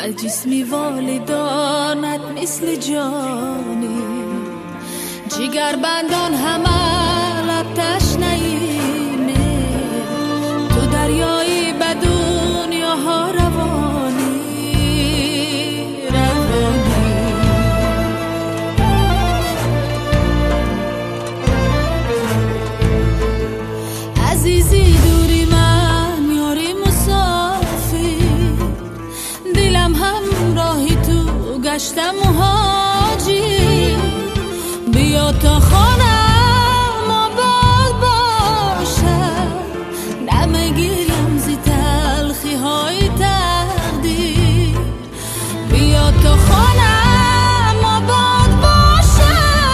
جسمی والدانت مثل جانی، جگر بندان همه لب تشنه‌ایمه، تو دریایی به دنیاها روانی. عزیزی دوری من یاری مسافر، دلم همراهی تو گشتم مهاجر، بیا تا خانم آباد باشم، نمیگیرم زی تلخی های تقدیر، بیا تا خانم آباد باشم،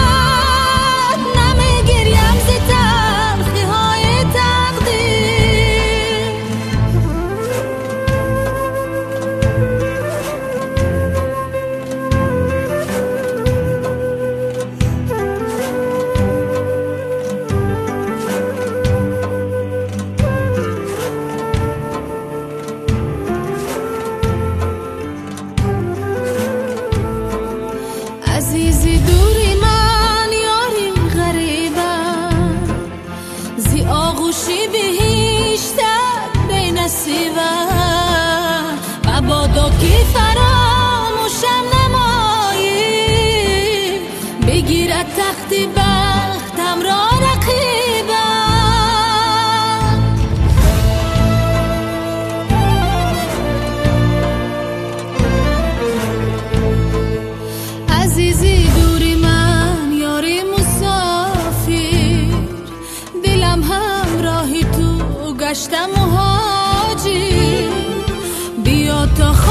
نمیگیرم زی تلخی های تقدیر. عزیزی دوری من یاری غریبم، زی آغوشی بهشتت بی نصیبم، مبادا که فراموشم نمایی، بگیرد تختی بختم را رقیبم. عزیزی دوری من یاری مسافر، دلم همراهی تو گشتم مهاجر، بیا تا